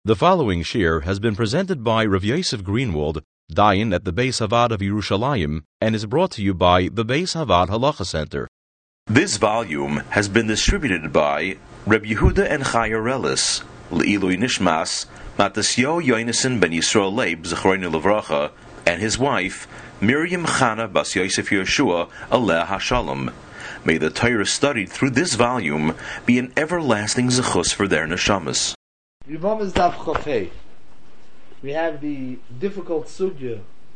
The following shir has been presented by Rav Yosef Greenwald, Dayan at the Beis Havad of Yerushalayim, and is brought to you by the Beis Havad Halacha Center. This volume has been distributed by Reb Yehuda and Chaya Relis, Le'ilui Nishmas, Matasyo Yonason ben Yisrael Leib, Zechroinu Levracha, and his wife, Miriam Chana Bas Yosef Yeshua, Aleh HaShalom. May the Torah studied through this volume be an everlasting zechus for their neshamas. Yevamos Daf Chofei. We have the difficult sugya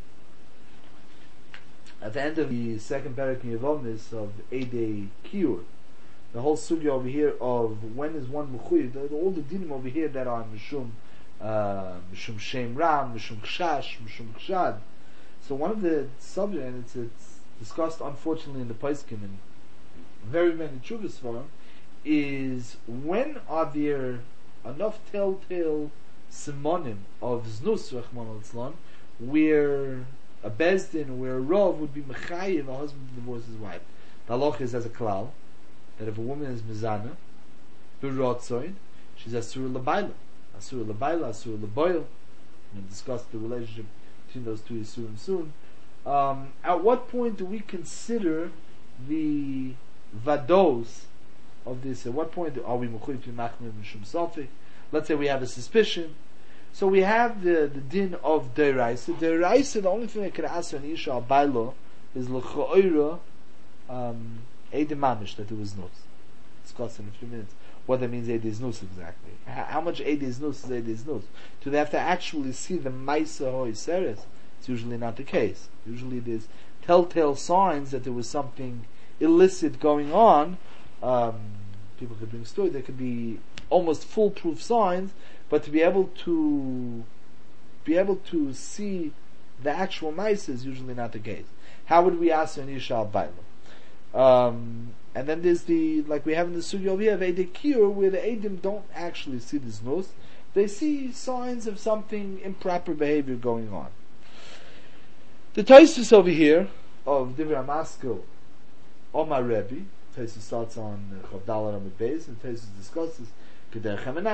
at the end of the second parak in Yevamos of Eidei Kiyur. The whole sugya over here of when is one mechuyev, all the dinim over here that are mishum shem ram, mishum kshash, mishum kshad. So one of the subjects, and it's discussed unfortunately in the Paiskim and very many tshuvas for him, is when are there enough telltale simonim of znus rachman al-tzlan where a bezdin, where a rov would be mechayiv a husband to divorce his wife. The halach is as a klal that if a woman is mizana b'rotzoin, she's asur l'bayla, asur l'boil. We'll discuss the relationship between those two isurim soon. At what point do we consider the vados of this? At what point are we mechuyev to machmir mishum safek? Let's say we have a suspicion. So we have the din of deiraisa. Deiraisa, the only thing that can ask an isha al bailo is l'cho'ira eidem mamish, that it was nus. Discuss in a few minutes what that means eidem nus exactly. How much eidem nus is eidem nus? Do they have to actually see the maisa hoiseres? It's usually not the case. Usually there's telltale signs that there was something illicit going on. People could bring stories. There could be almost foolproof signs, but to be able to see the actual mice is usually not the case. How would we ask an isha al baila? And then there's the, like we have in the sugya over here of Eidei Kiyur, where the Eidim don't actually see the znus, they see signs of something improper behavior going on. The Tosfos over here of Divrei Maskil Omar Rebbe, Tosfos starts on Chavdal Amud Beis, and Tosfos discusses the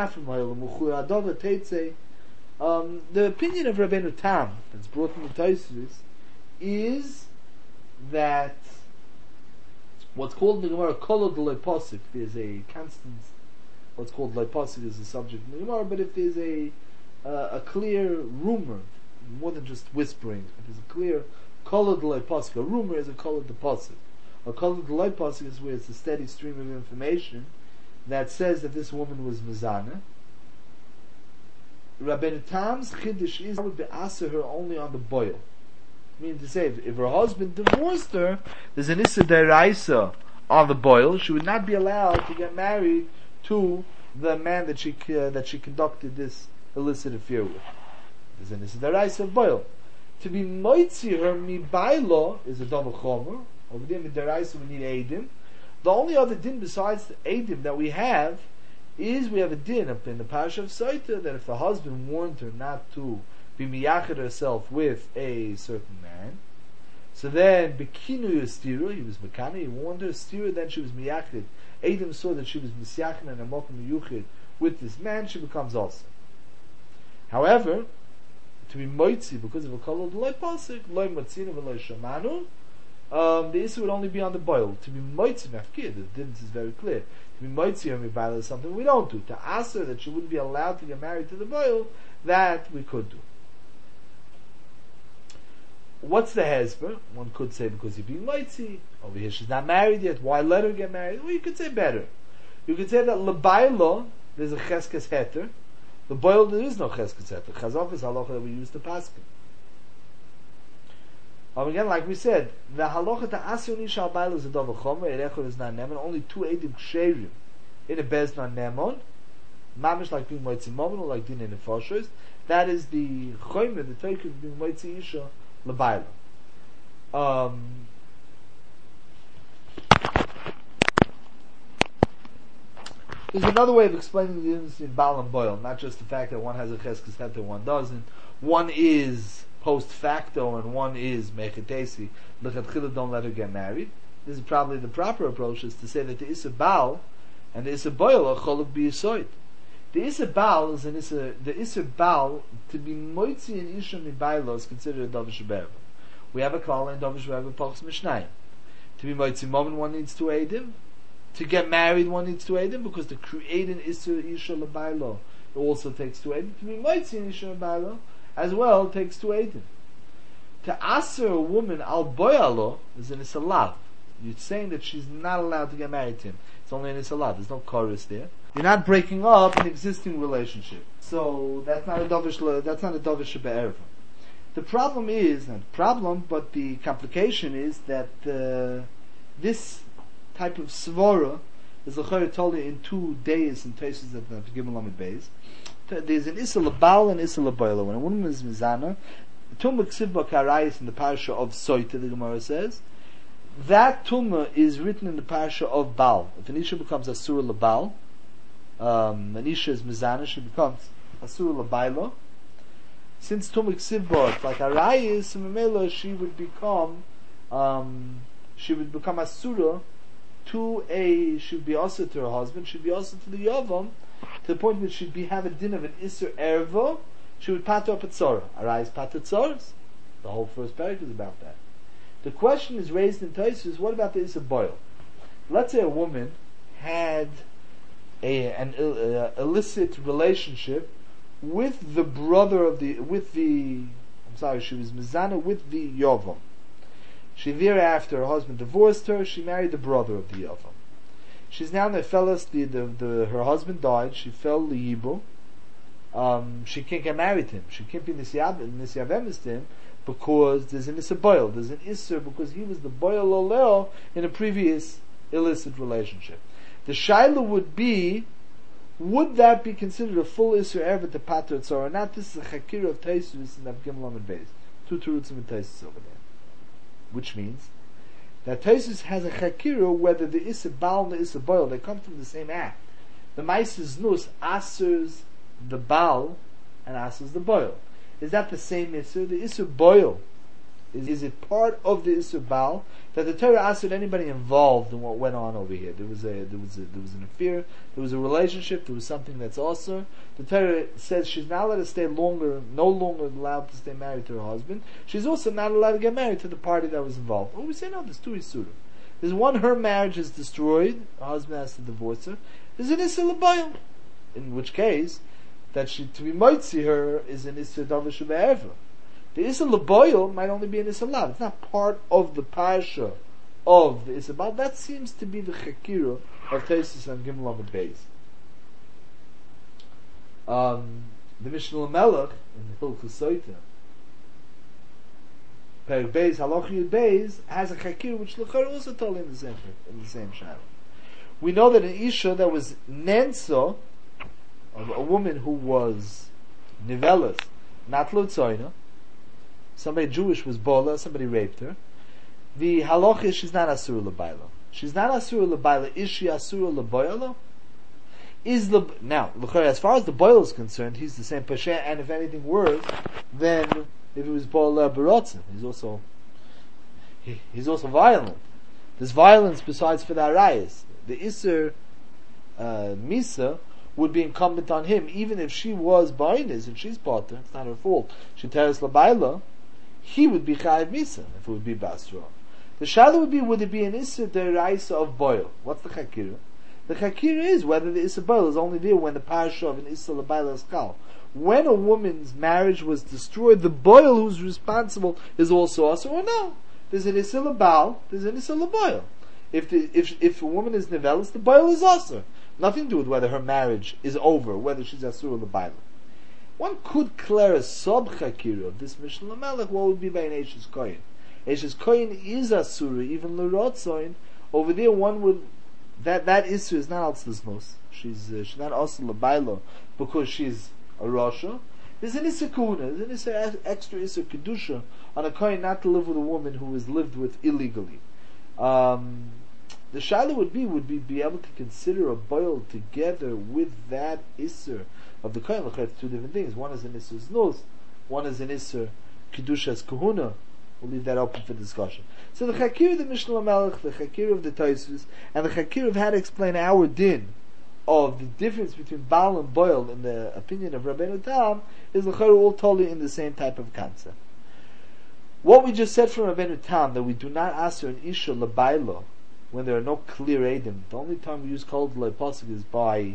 opinion of Rabbeinu Tam that's brought in the Tosfos is that what's called in the Gemara kolod leposik, there's a constant, what's called leposik is a subject in the Gemara, but if there's a clear rumor, more than just whispering, if there's a clear kolod leposik, a rumor is a kolod leposik. A kolod leposik is where it's a steady stream of information that says that this woman was mizana. Rabbeinu Tam's chiddush is would be aser her only on the boil. Meaning to say, if her husband divorced her, there's an issa deraisa on the boil. She would not be allowed to get married to the man that she conducted this illicit affair with. There's an issa deraisa of boil. To be moitzi her mi bailo is a double chomer. Over there in deraisa we need eidim. The only other din besides the Eidim that we have is we have a din up in the Parasha of Saita that if the husband warned her not to be miyached herself with a certain man, so then Bekinu Yestiru, he was Mekana, he warned her, Stiru, then she was miyached. Eidim saw that she was misyached and amokim miyuchid with this man, she becomes also. However, to be moitzi because of a kolod loy pasik, loy matzinu v'loy shamanu, the issue would only be on the boil. To be moitzi mafkir, the difference is very clear. To be moitzi or mibala is something we don't do. To ask her that she wouldn't be allowed to get married to the boil, that we could do. What's the hezber? One could say because you're being moitzi. Over here she's not married yet. Why let her get married? Well, you could say better. You could say that lebailo there's a cheskes heter. The boil there is no cheskes heter. Chazaf is halacha that we use to paskin. Again, like we said, the halacha to asur nisha al baila is a dava chomer, erechor is not nemon, only two eidim ksherim in a bez non nemon, mamish like being moitzi momon, or like din in the foshos. That is the chomer, the token of being moitzi isha l'baila. There's another way of explaining the difference in baal and boil, not just the fact that one has a cheskes heter, one doesn't. One is post facto and one is mechetesi, l'chatchila don't let her get married. This is probably the proper approach, is to say that the Issa Baal and the Issa Boil are choluk b'yisoid. The Issa Baal is the Issa Baal, to be moitzi and Isha Mibailo is considered a Davish Be'er. We have a call in Davish Be'er Pachs Mishnayim. To be moitzi Momen, one needs to aid him. To get married, one needs to aid him, because the creating Issa Isha Lebailo also takes to aid him. To be moitzi and Isha Lebailo as well takes to aid him. To aser a woman al boyalo is an Issa Lav. You're saying that she's not allowed to get married to him. It's only an Issa Lav. There's no chorus there. You're not breaking up an existing relationship. So that's not a Davish Be'erva. The problem is, not the problem, but the complication is that this type of svara is told in 2 days in places that the Gimel Lamed Beis. There's an Issa Lebal and Issa Lebayla. When a woman is Mizana, Tumah Ksiv Bakarayis in the parasha of Soita, the Gemara says, that Tumah is written in the parasha of Baal. If an Isha becomes Asura Lebal, an Isha is Mizana, she becomes Asura Lebayla. Since Tumah Ksiv Bak, like Arayis, Memela, she would become Asura she would be also to her husband, she'd be also to the Yavam, to the point where she'd have a din of an Isser Erva, she would pater up at Tzorah. Arayis pater Tzoras. The whole first paragraph is about that. The question is raised in Tosfos, what about the Isser Boil? Let's say a woman had an illicit relationship with the brother of she was Mizana with the Yavam. She thereafter, her husband divorced her, she married the brother of the Yavam. She's now Nefelas, her husband died, she fell Liyibo. She can't get married to him. She can't be Nisyavemis to him because there's an Issa Boil. There's an Isser because he was the Boil Oleo in a previous illicit relationship. The Shaila would that be considered a full Isser ever to Pater Tzor or not? This is a Chakira of Tosfos in Gimel Lamed Beis. 2 Terutzim and Tosfos over there. Which means that Tosfos has a Chakira whether the Issa Baal and the Issa Boil, they come from the same act. The Maises Nus asers the Baal and asers the Boil. Is that the same Isser? The Isser Boil, is it part of the Isser Baal that the Torah asked anybody involved in what went on over here? There was an affair, there was a relationship, there was something that's also. The Torah says she's not allowed to stay no longer allowed to stay married to her husband. She's also not allowed to get married to the party that was involved. Well, we say no, there's 2 Isurim. There's one, her marriage is destroyed, her husband has to divorce her. There's an Issa L'bayil, in which case, that she, to be moitzi her, is an Issa Davish Be'erva. The Issa L'bayil might only be an Issa Lav. It's not part of the parasha of the Issa Baal. That seems to be the Chakira of Tosfos and Gimel Lamed Beis. The Mishnah L'melech in the Hilchos Soita, Perek Beis Halach Yud Beis, has a Chakira which L'chor also told in the same shadow. We know that an Isha that was Nenso, a woman who was Nivelis, not Lutzoina, somebody Jewish was Bola, somebody raped her. The halach is she's not Asura L'bayla. She's not Asura L'bayla. Is she Asura L'bayla? Now, as far as the boil is concerned, he's the same Pasha, and if anything worse, then if it was Bola Barotzim, he's also violent. There's violence besides for the Arayas. The Isser Misa would be incumbent on him, even if she was Bainis and she's Potter, it's not her fault. She teres L'bayla, he would be Chayiv Misa if it would be Basra. The Shaila would it be an Isser Deraisa of Boil? What's the Chakira? The Chakira is whether the Isser Boil is only there when the parasha of an Isser L'bayla is Kal. When a woman's marriage was destroyed, the Boil who's responsible is also Asa, or no? There's an Isser L'bal, there's an Isser L'boil. If a woman is Nevelis, the Boil is Asa. Nothing to do with whether her marriage is over, whether she's Asura L'bayla. One could declare a sub-chakira of this Mishnah L'melech, what would be by an Eishes Koyin? Eishes Koyin is Asura, even L'rotzoin. Over there, one would, that issue is not Altzliznos. She's not Asura L'bayla because she's a Rasha. There's an Issa Kuna, there's an extra Issa Kedusha on a Koyin not to live with a woman who is lived with illegally. The Shaila would be able to consider a boil together with that Isser of the Kohen. Look at 2 different things. One is an Isser Znos, one is an Isser Kedushas Kahuna. We'll leave that open for discussion. So the Chakir of the Mishnah L'melech, the Chakir of the Tosfos, and the Chakir of how to explain our din of the difference between Baal and Boil in the opinion of Rabbeinu Tam is all totally in the same type of concept. What we just said from Rabbeinu Tam, that we do not answer an Isha Labailo when there are no clear Eidim. The only time we use Kol Pasuk is by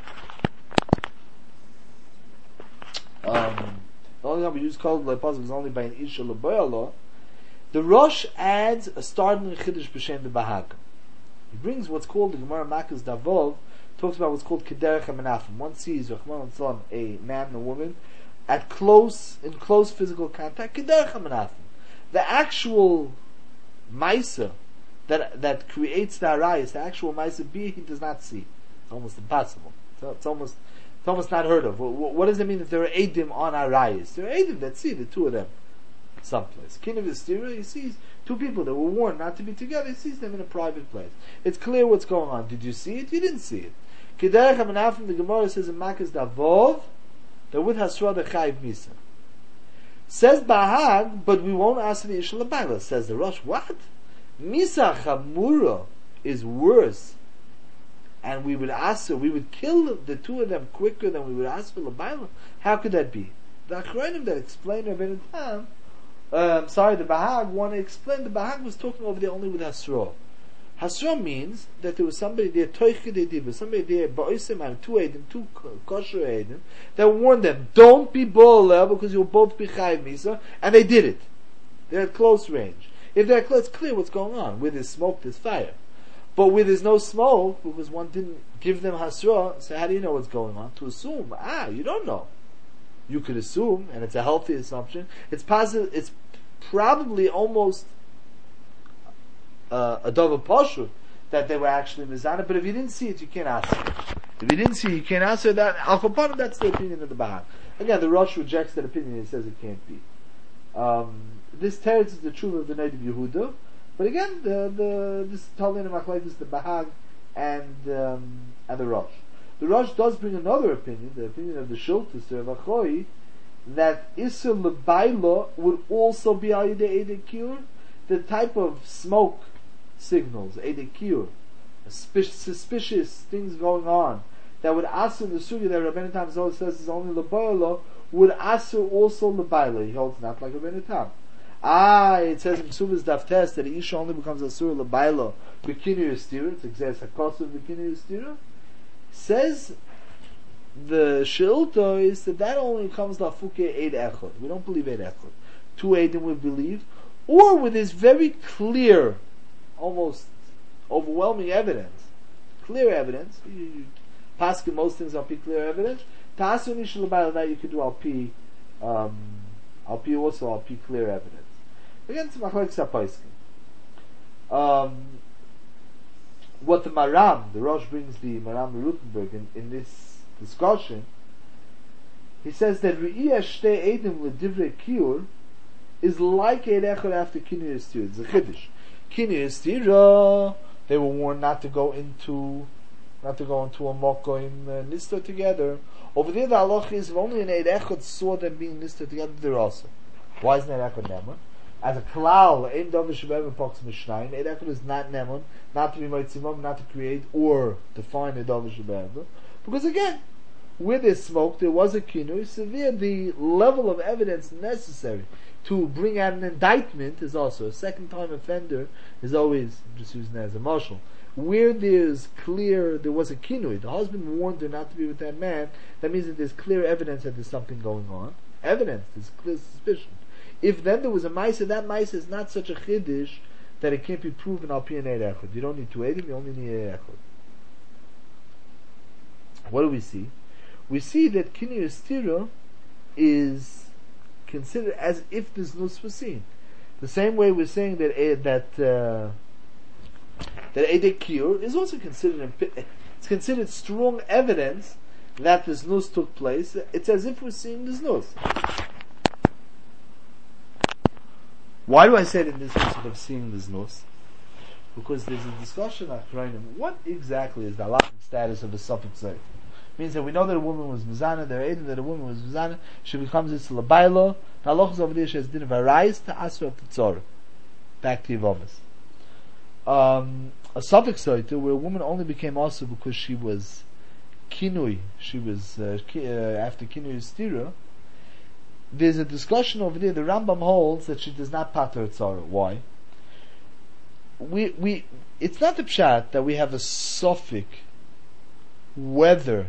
the only time we use Kol Pasuk is only by an Isha Labailo. The Rosh adds a startling Chiddush b'Shem the Bahag. He brings what's called the Gemara Makas Davov, talks about what's called Kederech HaMenafim. One sees Rahman Tzon, a man and a woman, in close physical contact. Kederech HaMenafim. The actual Maisa that creates the Arayas, the actual Maisa B, he does not see. It's almost impossible. So it's almost not heard of. What does it mean that there are Eidim on Arayas? There are Eidim that see the two of them someplace. King of Istira, he sees two people that were warned not to be together, he sees them in a private place. It's clear what's going on. Did you see it? You didn't see it. Kederech HaMenafim, the Gemara says in Makas Davov, that with Hasra the Chayiv Misa. Says Bahag, but we won't ask the Isha Labaila. Says the Rosh, what? Misa Chamura is worse. And we would kill the two of them quicker than we would ask for Labaila. How could that be? The Achronim that explained Rabbeinu Tam, the Bahag want to explain. The Bahag was talking over there only with Hasra. Hasra means that there was somebody there, somebody there, Ba'osim, two kosher Eidim, that warned them, don't be Bo'oleh because you'll both be Chayiv Misa, and they did it. They're at close range. If they're close, it's clear what's going on. Where there's smoke, there's fire. But where there's no smoke, because one didn't give them Hasra, so how do you know what's going on? To assume, you don't know. You could assume, and it's a healthy assumption. It's positive. It's probably almost a double pashut that they were actually mizana. But if you didn't see it, you can't answer it. If you didn't see it, you can't answer that. Al Kapanim, that's the opinion of the Bahag. Again, the Rosh rejects that opinion. He says it can't be. This teretz is the truth of the native Yehuda. But again, this Talmud Machlekes is the Bahag and the Rosh. The Rosh does bring another opinion, the opinion of the Shultis, the Rav Achoi, that Isser L'Baila would also be Al Yidei Eidei Kiur. The type of smoke signals, Eidei Kiur, suspicious things going on, that would answer the Sugya that Rabbeinu Tam says is only L'Baila, would answer also L'Baila. He holds not like Rabbeinu Tam. It says in Suvas Daf Tes that the Isha only becomes Asur L'Baila B'Kinui Yistira. It's exactly Hakosov B'Kinui Yistira. Says the Sheilta is that only comes Lafuke Eid Echad. We don't believe Eid Echad. Two Eidim we believe, or with this very clear, almost overwhelming evidence, clear evidence. You pass most things Al-Pi clear evidence. Ta'asu Nisha L'Baila, that you could do Al-Pi also Al-Pi clear evidence. Again, it's Machlekes HaPoskim. What the Maram, the Rosh brings the Maram Rutenberg in this discussion, he says that Re'iyah Shtei Eidim L'Divrei Kiur is like Eid Echad after Kinui Yistira. It's a Chiddush. Kinui Yistira, they were warned not to go into a Mokoim Nista together. Over there the halach is if only an Eid Echad saw them being Nista together, they're also. Why isn't Eid Echad Neman? As a klal, Ein Davar Shebeva Pox Mishnayim, Eid Echad is not Neman, not to be Maitzimam, not to create or define a Davar Shebeva. Because again, where there's smoke, there was a kinui, so there the level of evidence necessary to bring out an indictment is also a second time offender is always, I'm just using that as a marshal. Where there's clear, there was a kinui, the husband warned her not to be with that man, that means that there's clear evidence that there's something going on. Evidence, there's clear suspicion. If then there was a Maisa, that Maisa is not such a Chiddush that it can't be proven al pi an Eid Echad. You don't need two Eidim, you only need Eid Echad. What do we see? We see that Kinui Yistira is considered as if this nus was seen. The same way we're saying that Eidei Kiur is also considered, it's considered strong evidence that this nus took place. It's as if we're seeing this nus. Why do I say it in this instance of seeing this nus? Because there's a discussion at Chronim. What exactly is the halachic status of the suffix zayt? Means that we know that a woman was mizana, there are Eidim that a woman was mizana, she becomes this labaylo. The halachas over there, she has din of arais to asra of tzor. Back to Yivomis. A suffix zayt, where a woman only became also because she was kinui, she was after kinui stira. There's a discussion over there. The Rambam holds that she does not pater tzara. Why? It's not the pshat that we have a suffix whether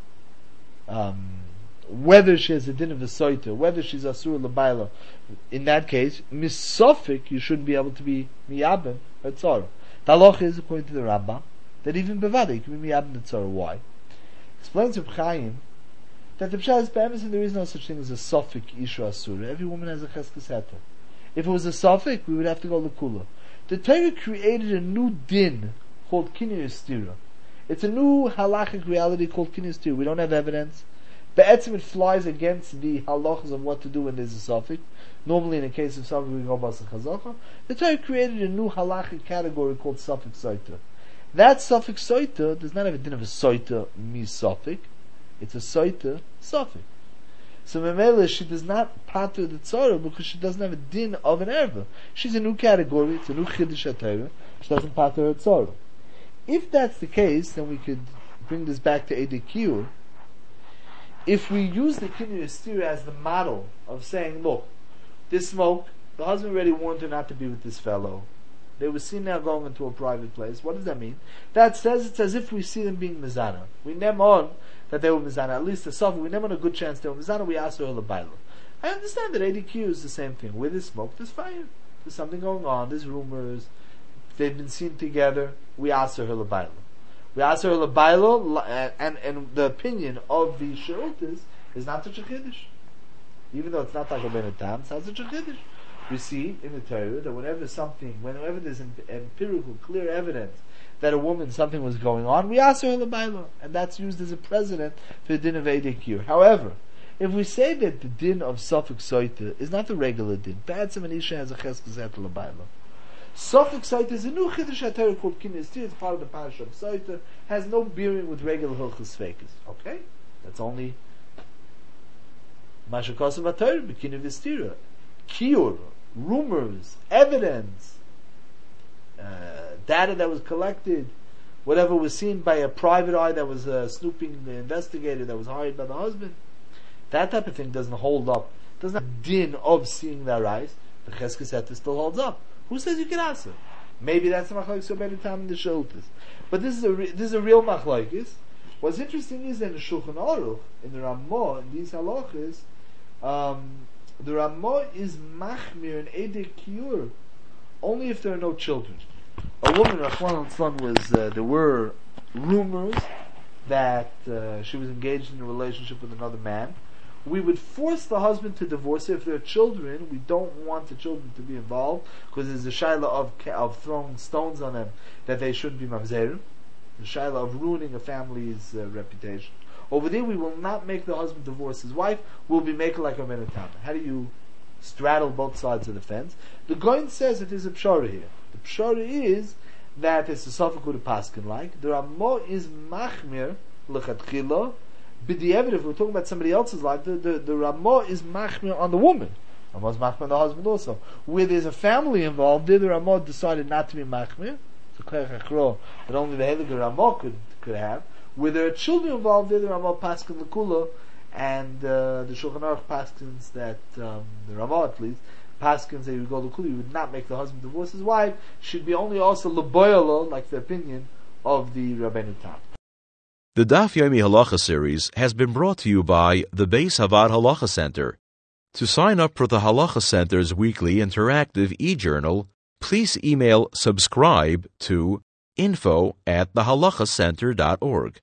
she has a din of a soita, whether she's asur l'bayla. In that case, misofik, you shouldn't be able to be miyabim or tzara. The halacha is, according to the Rambam, that even bevada you can be miyabim the tzara. Why? Explains Reb Chaim that the pshat is be'emes and there is no such thing as a suffix isha asura. Every woman has a cheskes heter. If it was a suffix, we would have to go l'kula. The Torah created a new din called kinui stira. It's a new halachic reality called kinui stira. We don't have evidence. Be'etzim, it flies against the halachas of what to do when there's a suffix. Normally, in a case of suffix, we go basa chazacha. The Torah created a new halachic category called suffix soita. That suffix soita does not have a din of a soita mi suffix. It's a soita suffix. So Memele, she does not pater the tzara because she doesn't have a din of an erva. She's a new category. It's a new chiddush atayra. She doesn't pater her tzara. If that's the case, then we could bring this back to Edei Kiyur. If we use the kinui stira as the model of saying, look, this smoke, the husband already warned her not to be with this fellow. They were seen now going into a private place. What does that mean? That says it's as if we see them being mizana. We name on that they were mizana. At least the sofa, we name on a good chance they were mizana. We ask her l'bayla. I understand that ADQ is the same thing. Where there's smoke, there's fire. There's something going on. There's rumors. They've been seen together. We ask her l'bayla. We ask her l'bayla, and the opinion of the Sherutis is not such a chiddush. Even though it's not like a benetam, it's not such a chiddush. We see in the Torah that whenever there's empirical, clear evidence that a woman, something was going on, we ask her l'bayla, and that's used as a precedent for the din of Edei Kiyur. However, if we say that the din of suffix soita is not the regular din, ba'atzim an isha has a cheskes heter l'bayla. Suffix soita is a new chiddush atayra called kinui stira. It's part of the parasha of soita. Has no bearing with regular hilchos fekes. Okay, that's only mashakasav atayra b'kinui v'stira. Kiyur, rumors, evidence, data that was collected, whatever was seen by a private eye that was snooping the investigator that was hired by the husband. That type of thing doesn't hold up. Doesn't have din of seeing their eyes. The cheskes heter still holds up. Who says you can answer? Maybe that's the machlokes so better time in the Shultas. But this is a real machlokes. What's interesting is that in the Shulchan Aruch, in the Ramah, in these halachas, the Ramah is machmir in Edei Kiyur only if there are no children. A woman, Rachman al-Tzlan, was there were rumors that she was engaged in a relationship with another man. We would force the husband to divorce her. If there are children, we don't want the children to be involved because there's a shaila of throwing stones on them that they shouldn't be mamzerim. The shaila of ruining a family's reputation. Over there, we will not make the husband divorce his wife. We'll be making like a menatama. How do you straddle both sides of the fence? The Goin says that there's a pshara here. The pshara is that it's a suffix with a paskin like. The Ramah is machmir lechatchila. B'di'evid, if we're talking about somebody else's life, the Ramah is machmir on the woman. Ramah is machmir on the husband also. Where there's a family involved, there the Ramah decided not to be machmir. It's a klei chachro that only the Heilige Ramah could have. Where there are children involved, there the Ramah paskin l'kula, and the Shulchan Aruch paskins that the Ramah at least paskins that you go l'kula, you would not make the husband divorce his wife. Should be only also l'boyalo, like the opinion of the Rabbeinu Tam. The Daf Yomi Halacha series has been brought to you by the Beis Havad Halacha Center. To sign up for the Halacha Center's weekly interactive e-journal, please email subscribe to info@thehalachacenter.org.